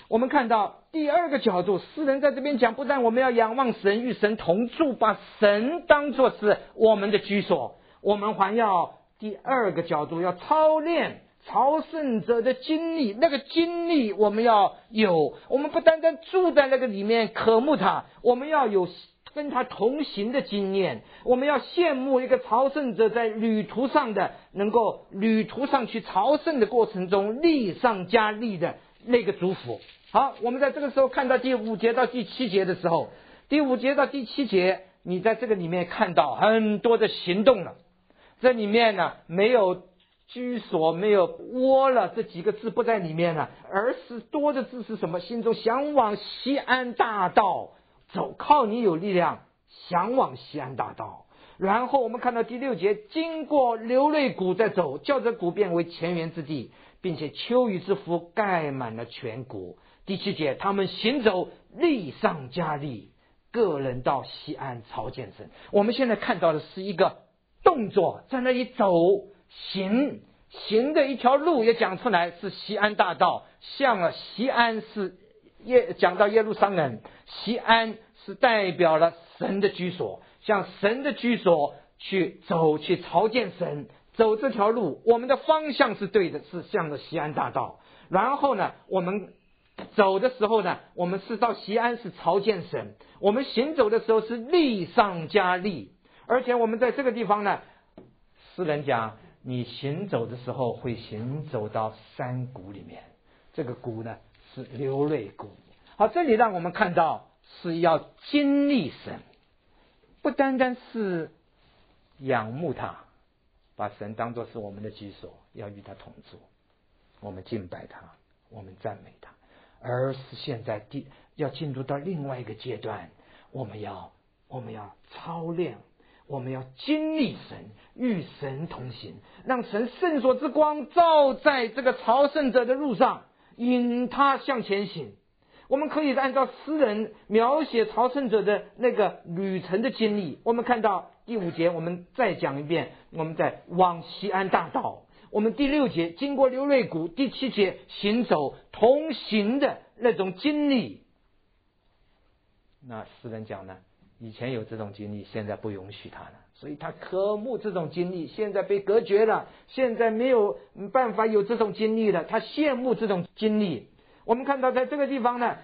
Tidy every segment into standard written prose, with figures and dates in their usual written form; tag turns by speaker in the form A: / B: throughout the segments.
A: 我们看到第二个角度，诗人在这边讲，不但我们要仰望神，与神同住，把神当作是我们的居所，我们还要第二个角度，要操练朝圣者的经历。那个经历我们要有，我们不单单住在那个里面渴慕他，我们要有跟他同行的经验，我们要羡慕一个朝圣者在旅途上的，能够旅途上去朝圣的过程中力上加力的那个祝福。好，我们在这个时候看到第5节到第7节的时候，第5节到第7节，你在这个里面看到很多的行动了。这里面呢，没有居所，没有窝了，这几个字不在里面了，而是多的字是什么？心中向往西安大道走，靠你有力量向往西安大道。然后我们看到第6节，经过流泪谷在走，叫这谷变为泉源之地，并且秋雨之福盖满了全谷。第7节，他们行走力上加力，个人到西安朝见神。我们现在看到的是一个动作，在那里走行的一条路，也讲出来是西安大道。向了西安是讲到耶路撒冷，西安是代表了神的居所，向神的居所去走，去朝见神，走这条路，我们的方向是对的，是向着西安大道。然后呢，我们走的时候呢，我们是到西安是朝见神，我们行走的时候是力上加力。而且我们在这个地方呢，诗人讲你行走的时候会行走到山谷里面，这个谷呢是流泪谷。好，这里让我们看到是要经历神，不单单是仰慕他，把神当作是我们的居所，要与他同住，我们敬拜他，我们赞美他，而是现在要进入到另外一个阶段，我们要操练，我们要经历神，与神同行，让神圣所之光照在这个朝圣者的路上，引他向前行。我们可以按照诗人描写朝圣者的那个旅程的经历，我们看到第5节，我们再讲一遍，我们在往西安大道，我们第6节经过流泪谷，第7节行走同行的那种经历。那诗人讲呢，以前有这种经历，现在不允许他了，所以他渴慕这种经历，现在被隔绝了，现在没有办法有这种经历了，他羡慕这种经历。我们看到在这个地方呢，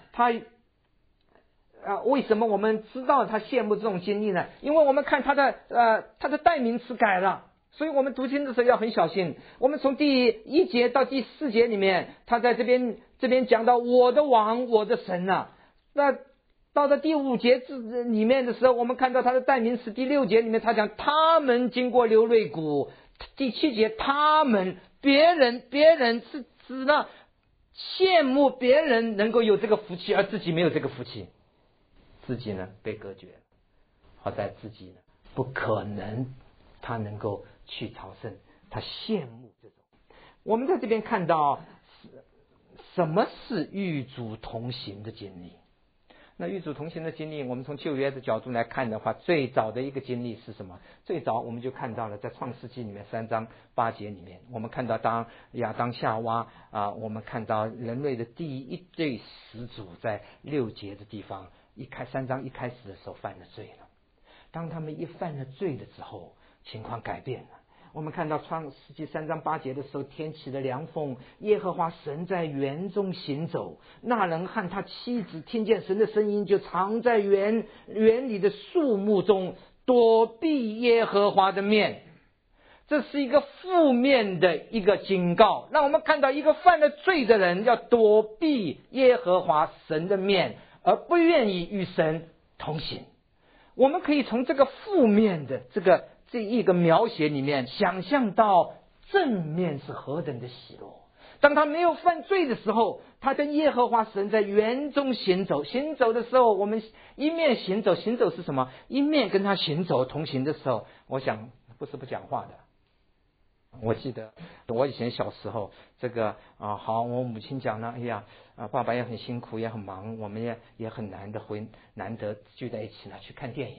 A: 为什么我们知道他羡慕这种经历呢？因为我们看他的代名词改了，所以我们读经的时候要很小心。我们从第1节到第4节里面，他在这边讲到我的王，我的神啊。那到了第5节里面的时候，我们看到他的代名词。第6节里面他讲他们经过流泪谷，第7节他们别人是指了羡慕别人能够有这个福气，而自己没有这个福气，自己呢被隔绝了。好在自己呢不可能他能够去朝圣，他羡慕这种。我们在这边看到什么是与主同行的经历。那与主同行的经历，我们从旧约的角度来看的话，最早的一个经历是什么？最早我们就看到了在创世纪里面3章8节里面，我们看到当亚当夏娃我们看到人类的第一对始祖在6节的地方3章一开始的时候犯了罪了。当他们一犯了罪的时候，情况改变了。我们看到创世纪3章8节的时候，天起了凉风，耶和华神在园中行走，那人和他妻子听见神的声音，就藏在园里的树木中，躲避耶和华的面。这是一个负面的一个警告，让我们看到一个犯了罪的人要躲避耶和华神的面，而不愿意与神同行。我们可以从这个负面的这一个描写里面想象到正面是何等的喜乐。当他没有犯罪的时候，他跟耶和华神在园中行走的时候，我们一面行走是什么？一面跟他行走同行的时候，我想不是不讲话的。我记得我以前小时候我母亲讲了，爸爸也很辛苦也很忙，我们也很难得聚在一起了去看电影了。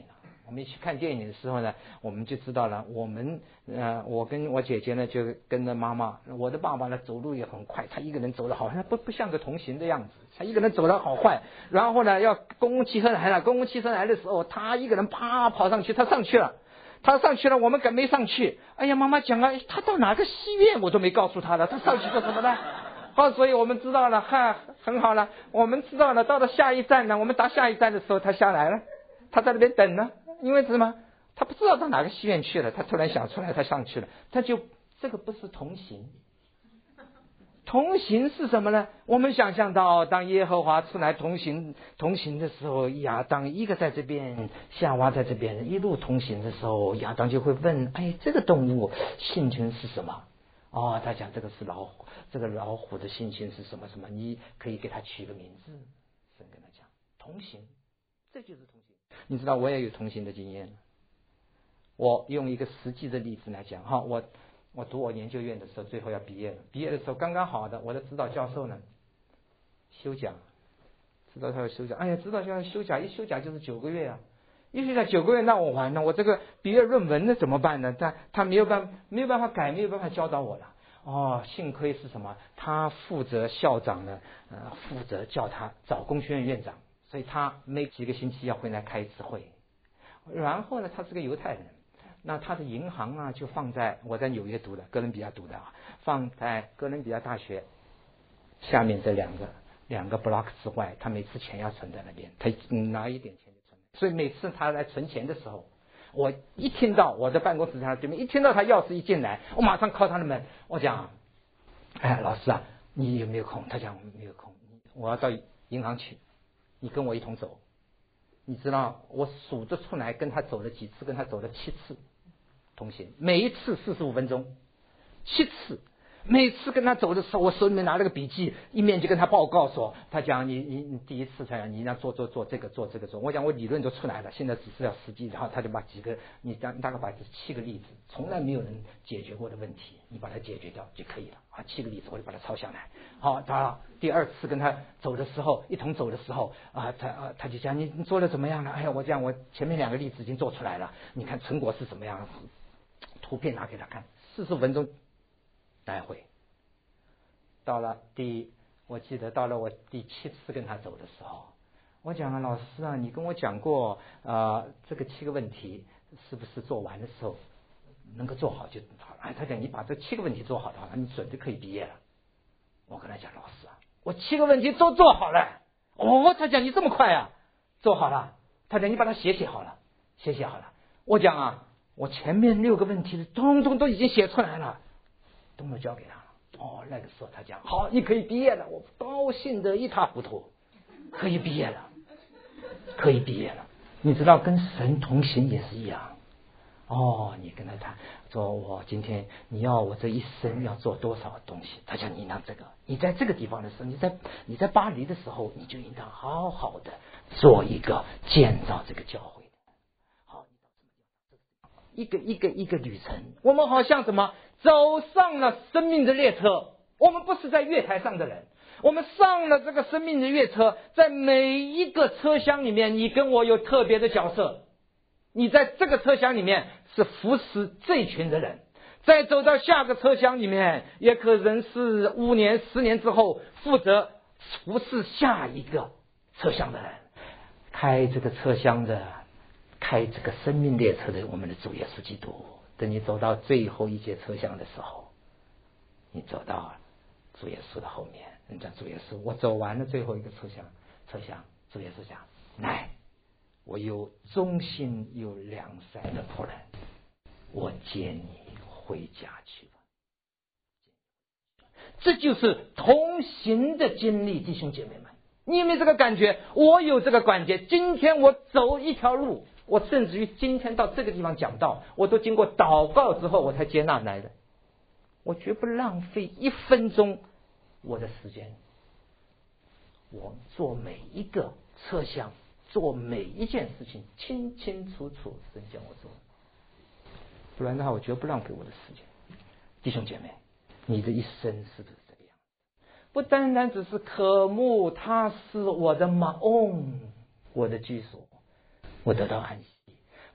A: 我们一起看电影的时候呢，我们就知道了，我跟我姐姐呢就跟着妈妈，我的爸爸呢走路也很快，他一个人走得好像不像个同行的样子，他一个人走得好快。然后呢，要公共汽车来了，公共汽车来的时候，他一个人啪跑上去，他上去了，我们没上去。哎呀，妈妈讲了，他到哪个戏院我都没告诉他了，他上去做什么呢？好，所以我们知道了，很好了，我们知道了，到了下一站呢，我们到下一站的时候，他下来了，他在那边等呢，因为什么？他不知道到哪个戏院去了，他突然想出来，他上去了，这个不是同行。同行是什么呢？我们想象到，当耶和华出来同行的时候，亚当一个在这边，夏娃在这边，一路同行的时候，亚当就会问：哎，这个动物性情是什么？哦，他讲这个是老虎，这个老虎的性情是什么什么？你可以给它取个名字。神跟他讲，同行，这就是同行。你知道，我也有同行的经验。我用一个实际的例子来讲哈，我读我研究院的时候，最后要毕业了。毕业的时候刚刚好的，我的指导教授呢休假，指导教授休假。哎呀，指导教授休假，一休假就是9个月啊！一休假9个月，那我完了，我这个毕业论文呢怎么办呢？他没有办法改，没有办法教导我了。哦，幸亏是什么？他负责校长呢，负责叫他找工学院院长，所以他每几个星期要回来开一次会。然后呢，他是个犹太人。那他的银行啊，就放在我在纽约读的，哥伦比亚读的啊，放在哥伦比亚大学下面这两个 block 之外，他每次钱要存在那边，他拿一点钱就存。所以每次他来存钱的时候，我一听到我的办公室在他对面，一听到他钥匙一进来，我马上敲他的门，我讲，哎，老师啊，你有没有空？他讲没有空，我要到银行去，你跟我一同走。你知道我数得出来跟他走了几次，跟他走了7次同行，每一次45分钟，7次。每次跟他走的时候，我手里面拿了个笔记，一面就跟他报告说，他讲你第一次他讲你要做这个做。我讲我理论都出来了，现在只是要实际。然后他就把你大概把这7个例子，从来没有人解决过的问题，你把它解决掉就可以了啊。7个例子我就把它抄下来。好，当然第2次跟他走的时候，一同走的时候啊，他就讲你做的怎么样了？哎呀，我讲我前面2个例子已经做出来了，你看成果是怎么样？图片拿给他看，45分钟来回。我记得到了我第7次跟他走的时候，我讲啊，老师啊，你跟我讲过这个7个问题是不是做完的时候能够做好就好了？他讲你把这7个问题做好的话，你准就可以毕业了。我跟他讲，老师啊，我7个问题都做好了。哦，他讲你这么快啊，做好了。他讲你把它写好了。我讲啊，我前面6个问题通通都已经写出来了，都没交给他。哦，那个时候他讲好，你可以毕业了，我高兴得一塌糊涂，可以毕业了。你知道跟神同行也是一样。哦，你跟他谈说，我今天你要我这一生要做多少东西？他讲你拿这个，你在这个地方的时候，你在巴黎的时候，你就应当好好的做一个建造这个教会。好，一个旅程，我们好像什么走上了生命的列车，我们不是在月台上的人，我们上了这个生命的列车，在每一个车厢里面，你跟我有特别的角色。你在这个车厢里面是服侍这一群的人，再走到下个车厢里面，也可能是5年10年之后负责服侍下一个车厢的人。开这个车厢的，开这个生命列车的我们的主耶稣基督，等你走到最后一节车厢的时候，你走到主耶稣的后面，人家主耶稣，我走完了最后一个车厢，主耶稣讲，来，我有忠心有良善的仆人，我接你回家去吧。这就是同行的经历，弟兄姐妹们，你有没有这个感觉？我有这个感觉。今天我走一条路，我甚至于今天到这个地方讲道，我都经过祷告之后我才接纳来的，我绝不浪费1分钟我的时间。我做每一个车厢，做每一件事情清清楚楚，神叫我做，不然的话我绝不浪费我的时间。弟兄姐妹，你的一生是不是这个样？不单单只是渴慕，它是我的马翁，我的居所，我得到安息。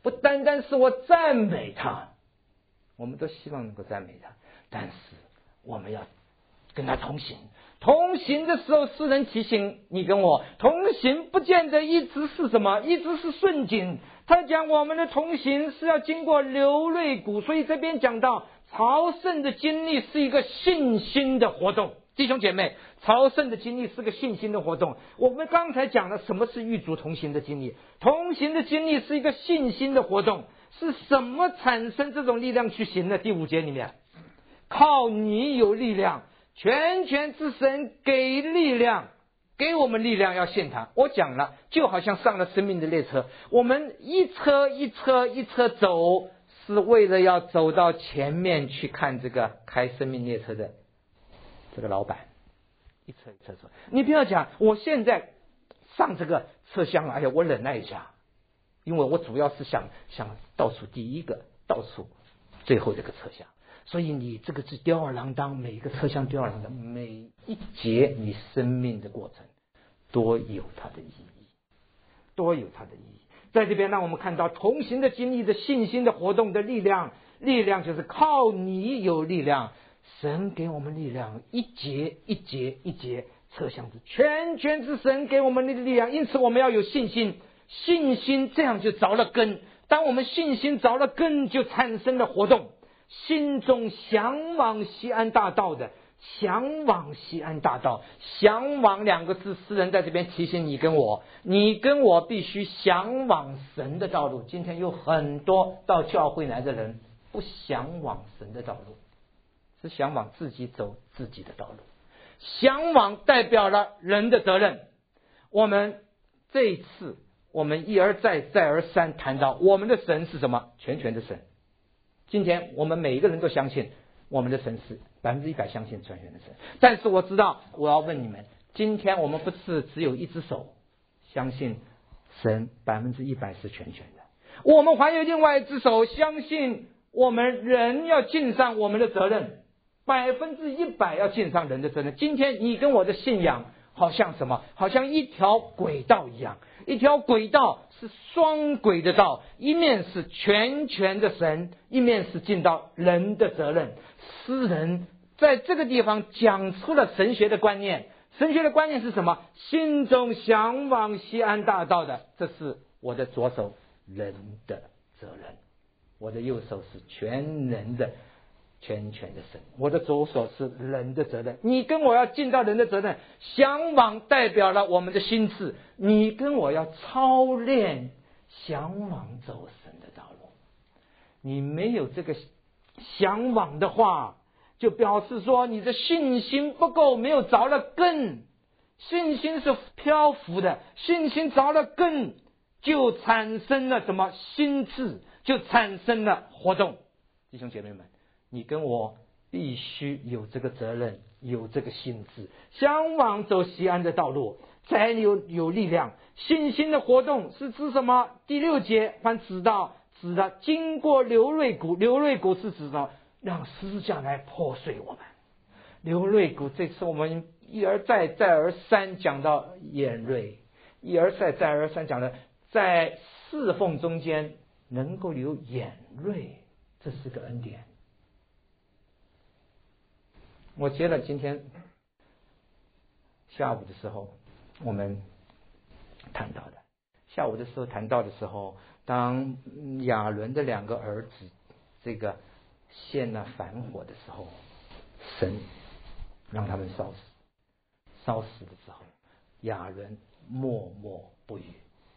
A: 不单单是我赞美他，我们都希望能够赞美他，但是我们要跟他同行。同行的时候，诗人提醒你跟我，同行不见得一直是什么，一直是顺境。他讲我们的同行是要经过流泪谷，所以这边讲到朝圣的经历是一个信心的活动。弟兄姐妹，朝圣的经历是个信心的活动。我们刚才讲了什么是与主同行的经历，同行的经历是一个信心的活动。是什么产生这种力量去行的？第5节里面，靠你有力量，全权之神给力量，给我们力量要信他。我讲了，就好像上了生命的列车，我们一车一车一车走，是为了要走到前面去看这个开生命列车的这个老板，一车一车走。你不要讲我现在上这个车厢，哎呀，我忍耐一下，因为我主要是想倒数第一个，倒数最后这个车厢。所以你这个是吊儿郎当，每一个车厢吊儿郎当，每一节你生命的过程多有它的意义，多有它的意义。在这边让我们看到同行的经历的信心的活动的力量，力量就是靠你有力量，神给我们力量，一节一节一节车厢子，全权之神给我们的力量。因此我们要有信心，信心这样就着了根。当我们信心着了根，就产生了活动。心中向往西安大道的，向往西安大道，向往2个字，诗人在这边提醒你跟我，你跟我必须向往神的道路。今天有很多到教会来的人不向往神的道路，是向往自己走自己的道路。向往代表了人的责任。我们这一次我们一而再再而三谈到我们的神是什么？全权的神。今天我们每一个人都相信我们的神是100%相信全权的神，但是我知道我要问你们，今天我们不是只有一只手相信神100%是全权的，我们还有另外一只手相信我们人要尽上我们的责任，100%要尽上人的责任。今天你跟我的信仰好像什么？好像一条轨道一样，一条轨道是双轨的道，一面是全权的神，一面是尽到人的责任。诗人在这个地方讲出了神学的观念。神学的观念是什么？心中向往西安大道的，这是我的左手人的责任，我的右手是全能的全权的神，我的左手是人的责任。你跟我要尽到人的责任，向往代表了我们的心智，你跟我要操练向往走神的道路。你没有这个向往的话，就表示说你的信心不够，没有着了根。信心是漂浮的，信心着了根，就产生了什么？心智，就产生了活动。弟兄姐妹们，你跟我必须有这个责任，有这个心智，向往走西安的道路，才有力量。信心的活动是指什么？第6节还指的经过流泪谷，流泪谷是指的让十字架来破碎我们。流泪谷，这次我们一而再再而三讲到眼泪，一而再再而三讲的在侍奉中间能够流眼泪，这是个恩典。我接了今天下午的时候我们谈到的，下午的时候谈到的时候，当亚伦的2个儿子这个献了反火的时候，神让他们烧死，烧死的时候亚伦默默不语。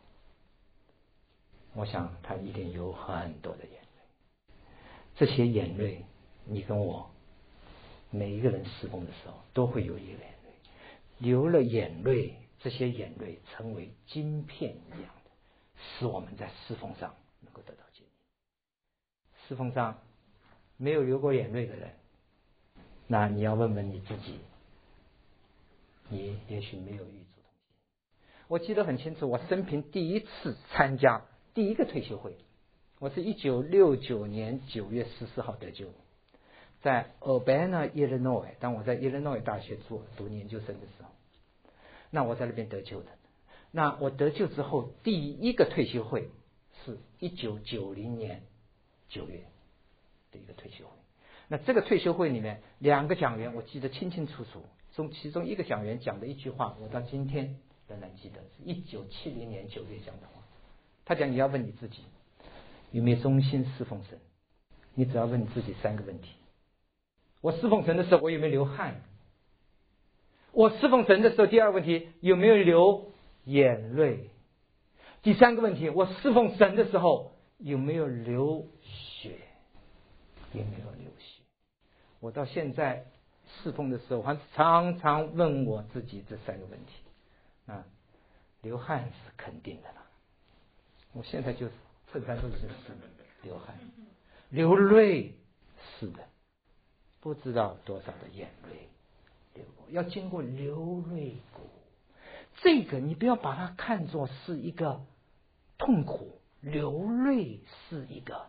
A: 我想他一定有很多的眼泪，这些眼泪你跟我每一个人侍奉的时候都会有一个眼泪，流了眼泪，这些眼泪成为晶片一样的，使我们在侍奉上能够得到建立。侍奉上没有流过眼泪的人，那你要问问你自己，你也许没有与主同行。我记得很清楚，我生平第一次参加第一个退休会，我是1969年9月14号得救，在 Urbana、Illinois， 当我在 Illinois 大学读研究生的时候，那我在那边得救的。那我得救之后第一个退休会是1990年9月的一个退休会。那这个退休会里面2个讲员我记得清清楚楚，其中一个讲员讲的一句话我到今天仍然记得，是1970年9月讲的话。他讲你要问你自己有没有忠心侍奉神，你只要问你自己3个问题：我侍奉神的时候我有没有流汗？我侍奉神的时候，第2个问题有没有流眼泪？第3个问题，我侍奉神的时候有没有流血？有没有流血？我到现在侍奉的时候还常常问我自己这3个问题啊。流汗是肯定的了，我现在就衬衫都是流汗。流泪是的，不知道多少的眼泪流过，要经过流泪谷。这个你不要把它看作是一个痛苦，流泪是一个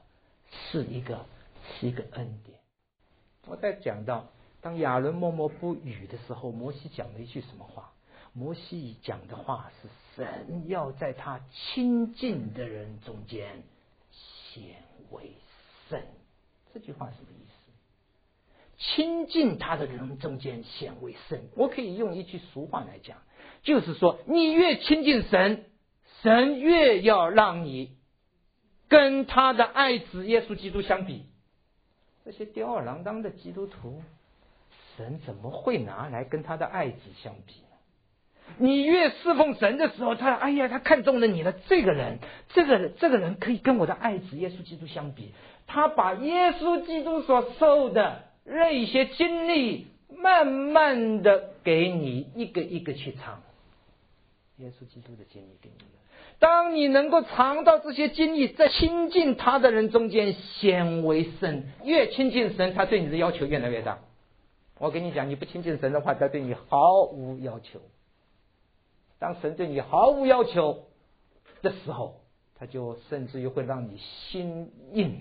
A: 恩典。我在讲到当亚伦默默不语的时候，摩西讲了一句什么话？摩西讲的话是神要在他亲近的人中间显为圣。这句话什么意思？亲近他的人中间显为圣，我可以用一句俗话来讲，就是说你越亲近神，神越要让你跟他的爱子耶稣基督相比。这些吊儿郎当的基督徒，神怎么会拿来跟他的爱子相比呢？你越侍奉神的时候，他看中了你了，这个人可以跟我的爱子耶稣基督相比。他把耶稣基督所受的那些经历慢慢的给你一个一个去尝，耶稣基督的经历给你了。当你能够尝到这些经历，在亲近他的人中间显为圣，越亲近神，他对你的要求越来越大。我跟你讲，你不亲近神的话，他对你毫无要求。当神对你毫无要求的时候，他就甚至于会让你心硬，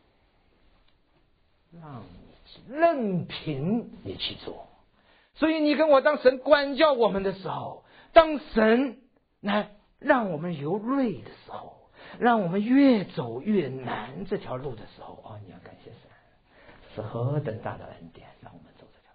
A: 让你任凭你去做。所以你跟我当神管教我们的时候，当神来让我们流泪的时候，让我们越走越难这条路的时候，你要感谢神，是何等大的恩典让我们走这条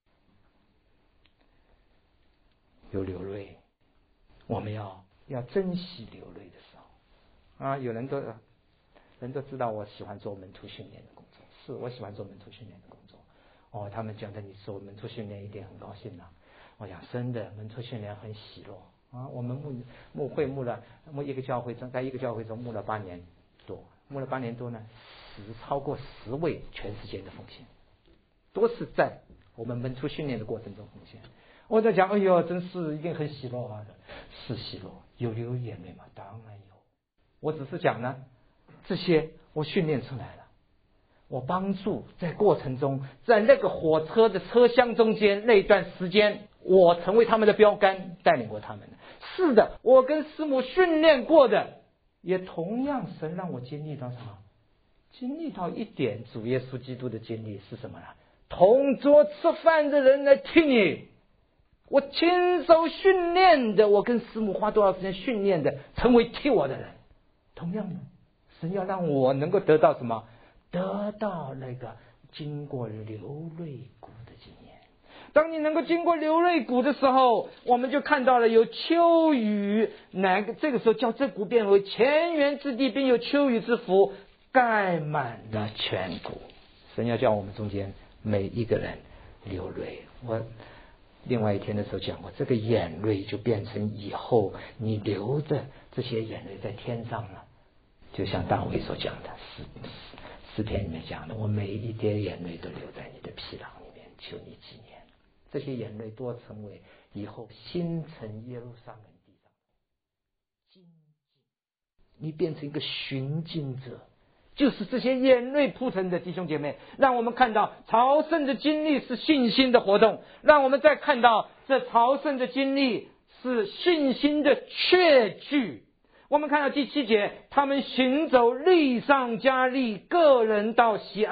A: 路。有流泪，我们要珍惜流泪的时候有人都知道我喜欢做门徒训练的工作，是我喜欢做门徒训练的工作。他们讲的你做门徒训练一定很高兴我讲真的，门徒训练很喜乐我们牧一个教会中，在一个教会中牧了8年多呢，超过10位全世界的奉献，都是在我们门徒训练的过程中奉献。我在讲，真是一定很喜乐的，是喜乐，有流眼泪吗？当然有。我只是讲呢，这些我训练出来了，我帮助在过程中，在那个火车的车厢中间那段时间，我成为他们的标杆，带领过他们。是的，我跟师母训练过的，也同样神让我经历到什么？经历到一点主耶稣基督的经历是什么呢？同桌吃饭的人来听你，我亲手训练的，我跟师母花多少时间训练的，成为替我的人。同样的，神要让我能够得到什么？得到那个经过流泪谷的经验。当你能够经过流泪谷的时候，我们就看到了有秋雨，这个时候叫这谷变为泉源之地，并有秋雨之福盖满了全谷。神要叫我们中间每一个人流泪。我另外一天的时候讲过，这个眼泪就变成以后你流的这些眼泪在天上了，就像大卫所讲的诗篇里面讲的，我每一滴眼泪都流在你的皮囊里面，求你纪念。这些眼泪多成为以后新城耶路撒冷地上精进，你变成一个寻经者，就是这些眼泪铺成的弟兄姐妹，让我们看到朝圣的经历是信心的活动，让我们再看到这朝圣的经历是信心的确据。我们看到第7节，他们行走力上加力，个人到西安，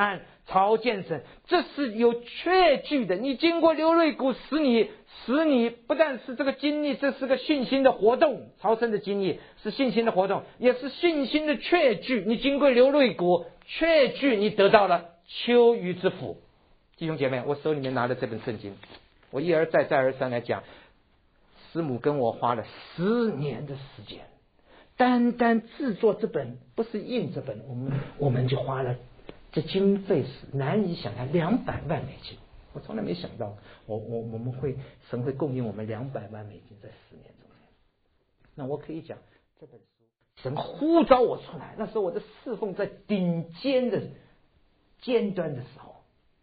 A: 朝见神，这是有确据的。你经过流泪谷，使你不但是这个经历，这是个信心的活动，朝圣的经历是信心的活动，也是信心的确据。你经过流泪谷，确据你得到了秋雨之福。弟兄姐妹，我手里面拿的这本圣经，我一而再再而三来讲，师母跟我花了10年的时间，单单制作这本，不是印这本，我们就花了，这经费是难以想象，$200万。我从来没想到，我们神会供应我们$200万在10年中间。那我可以讲，这本书神呼召我出来，那时候我的侍奉在顶尖的尖端的时候，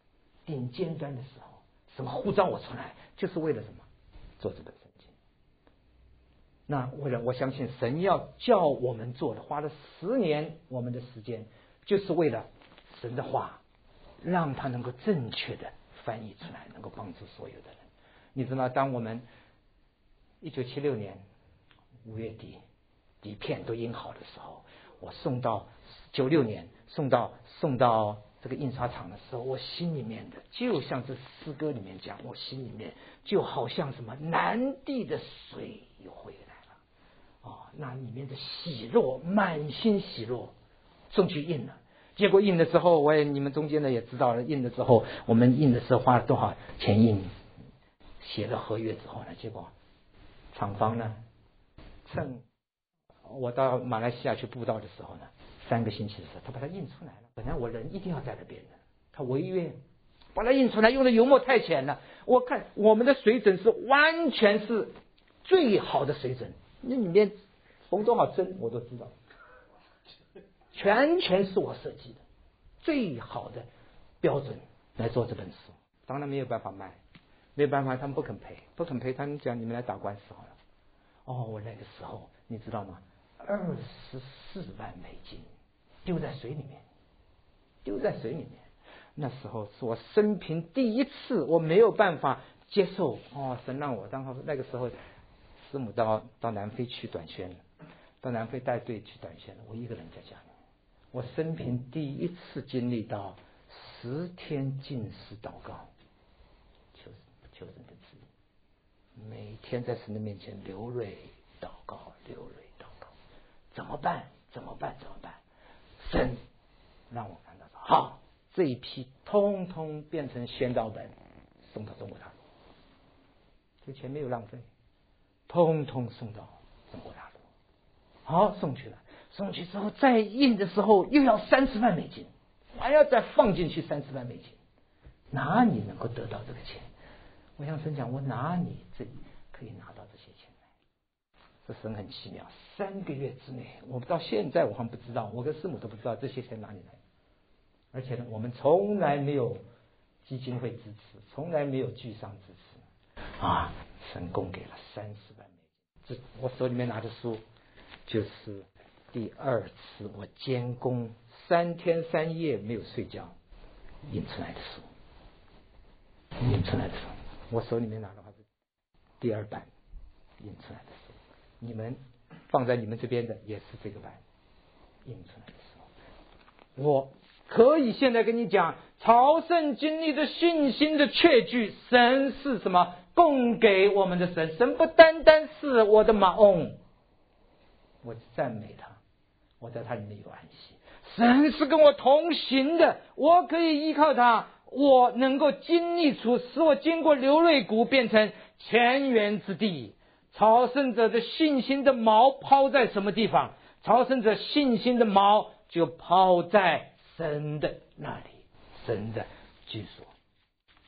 A: 神呼召我出来，就是为了什么？做这本圣经。那我相信神要叫我们做的，花了10年我们的时间，就是为了神的话，让它能够正确的翻译出来，能够帮助所有的人。你知道，当我们1976年5月底底片都印好的时候，我送到96年送到这个印刷厂的时候，我心里面的就像这诗歌里面讲，我心里面就好像什么南地的水又回来了。那里面的喜乐，满心喜乐，送去印了。结果印了之后，你们中间的也知道了，印了之后，我们印的时候花了多少钱印，写了合约之后呢，结果厂方呢，趁我到马来西亚去布道的时候呢，3个星期的时候，他把它印出来了。本来我人一定要在那边的，他违约，把它印出来，用的油墨太浅了。我看我们的水准是完全是最好的水准，那里面缝多少针我都知道。全是我设计的，最好的标准来做这本书。当然没有办法卖，没有办法，他们不肯赔，他们讲你们来打官司好了。我那个时候你知道吗？$24万丢在水里面，那时候是我生平第一次，我没有办法接受。神让我，然后那个时候师母到南非去短宣了，到南非带队去短宣了，我一个人在家里。我生平第一次经历到10天禁食祷告，求神的旨意，每天在神的面前流泪祷告，怎么办？神让我看到好，这一批通通变成宣道本，送到中国大陆，这钱没有浪费，通通送到中国大陆。好，送去之后再印的时候又要$30万，还要再放进去$30万，哪里能够得到这个钱？我向神讲，我哪里这里可以拿到这些钱来？这神很奇妙，3个月之内，我到现在我还不知道，我跟师母都不知道这些钱哪里来。而且呢，我们从来没有基金会支持，从来没有剧商支持神供给了$30万。这我手里面拿的书就是第2次我监工3天3夜没有睡觉印出来的书。我手里面拿的话是第2版印出来的书，你们放在你们这边的也是这个版印出来的书。我可以现在跟你讲，朝圣经历的信心的确据，神是什么？供给我们的神。神不单单是我的马翁，我赞美他，我在他里面有安息。神是跟我同行的，我可以依靠他，我能够经历出使我经过流泪谷变成泉源之地。朝圣者的信心的锚抛在什么地方？朝圣者信心的锚就抛在神的那里，神的居所。